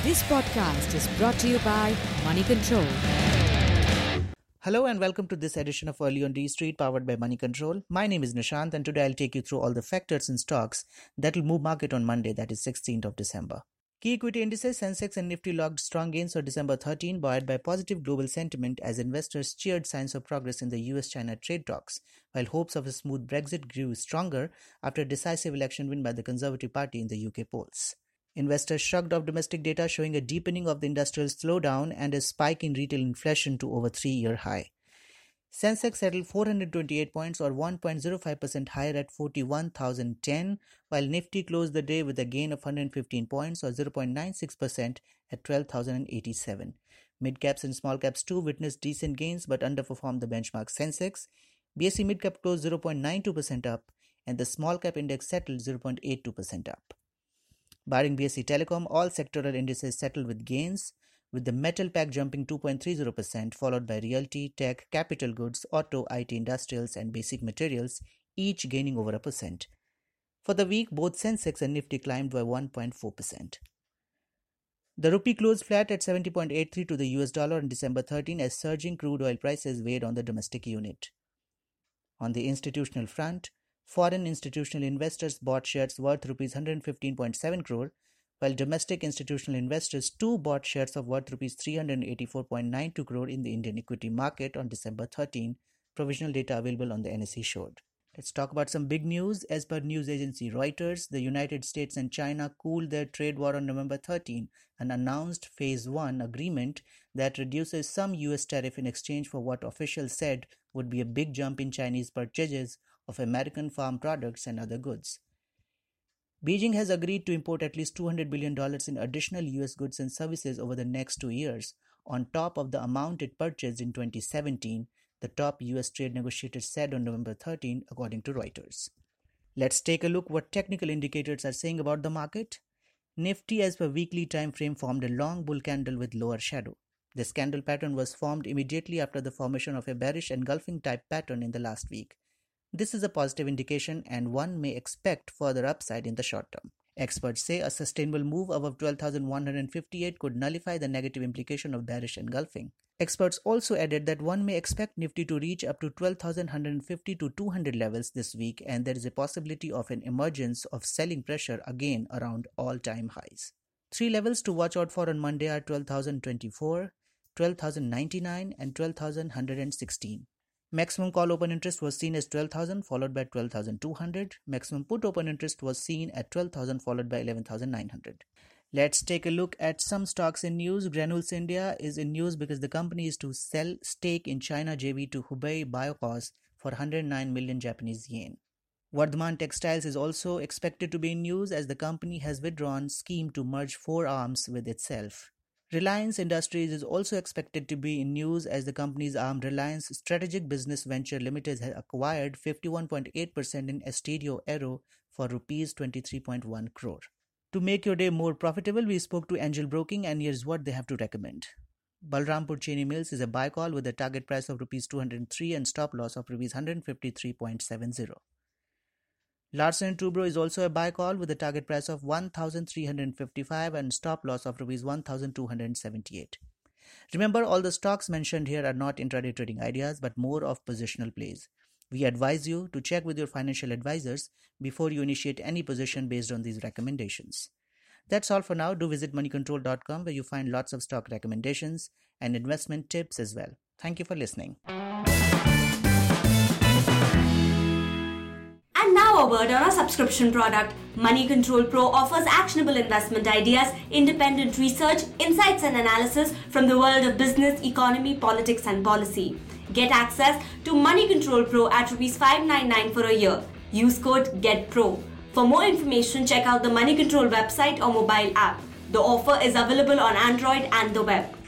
This podcast is brought to you by Money Control. Hello and welcome to this edition of Early on D Street powered by Money Control. My name is Nishant and today I'll take you through all the factors and stocks that will move market on Monday, that is 16th of December. Key equity indices Sensex and Nifty logged strong gains for December 13, buoyed by positive global sentiment as investors cheered signs of progress in the US-China trade talks, while hopes of a smooth Brexit grew stronger after a decisive election win by the Conservative Party in the UK polls. Investors shrugged off domestic data showing a deepening of the industrial slowdown and a spike in retail inflation to over 3-year high. Sensex settled 428 points or 1.05% higher at 41,010, while Nifty closed the day with a gain of 115 points or 0.96% at 12,087. Mid-caps and small-caps too witnessed decent gains but underperformed the benchmark Sensex. BSE mid-cap closed 0.92% up and the small-cap index settled 0.82% up. Barring BSE Telecom, all sectoral indices settled with gains, with the metal pack jumping 2.30%, followed by realty, tech, capital goods, auto, IT industrials, and basic materials, each gaining over 1%. For the week, both Sensex and Nifty climbed by 1.4%. The rupee closed flat at 70.83 to the US dollar on December 13 as surging crude oil prices weighed on the domestic unit. On the institutional front, foreign institutional investors bought shares worth Rs 115.7 crore, while domestic institutional investors too bought shares of worth Rs 384.92 crore in the Indian equity market on December 13, provisional data available on the NSE showed. Let's talk about some big news. As per news agency Reuters, the United States and China cooled their trade war on November 13 and announced Phase 1 agreement that reduces some US tariff in exchange for what officials said would be a big jump in Chinese purchases of American farm products and other goods. Beijing has agreed to import at least $200 billion in additional US goods and services over the next 2 years, on top of the amount it purchased in 2017, the top US trade negotiator said on November 13, according to Reuters. Let's take a look what technical indicators are saying about the market. Nifty as per weekly time frame formed a long bull candle with lower shadow. This candle pattern was formed immediately after the formation of a bearish engulfing type pattern in the last week. This is a positive indication and one may expect further upside in the short term. Experts say a sustainable move above 12,158 could nullify the negative implication of bearish engulfing. Experts also added that one may expect Nifty to reach up to 12,150 to 200 levels this week, and there is a possibility of an emergence of selling pressure again around all-time highs. 3 levels to watch out for on Monday are 12,024, 12,099 and 12,116. Maximum call open interest was seen as 12,000 followed by 12,200. Maximum put open interest was seen at 12,000 followed by 11,900. Let's take a look at some stocks in news. Granules India is in news because the company is to sell stake in China JV to Hubei Biocause for 109 million Japanese yen. Vardhman Textiles is also expected to be in news as the company has withdrawn scheme to merge 4 arms with itself. Reliance Industries is also expected to be in news as the company's arm Reliance Strategic Business Venture Limited has acquired 51.8% in Esterio Aero for Rs 23.1 crore. To make your day more profitable, we spoke to Angel Broking and here's what they have to recommend. Balrampur Chini Mills is a buy call with a target price of Rs 203 and stop loss of Rs 153.70. Larsen & Toubro is also a buy call with a target price of 1,355 and stop loss of Rs 1,278. Remember, all the stocks mentioned here are not intraday trading ideas but more of positional plays. We advise you to check with your financial advisors before you initiate any position based on these recommendations. That's all for now. Do visit moneycontrol.com where you find lots of stock recommendations and investment tips as well. Thank you for listening. And now a word on our subscription product. Money Control Pro offers actionable investment ideas, independent research, insights and analysis from the world of business, economy, politics and policy. Get access to Money Control Pro at Rs 599 for a year. Use code GETPRO. For more information, check out the Money Control website or mobile app. The offer is available on Android and the web.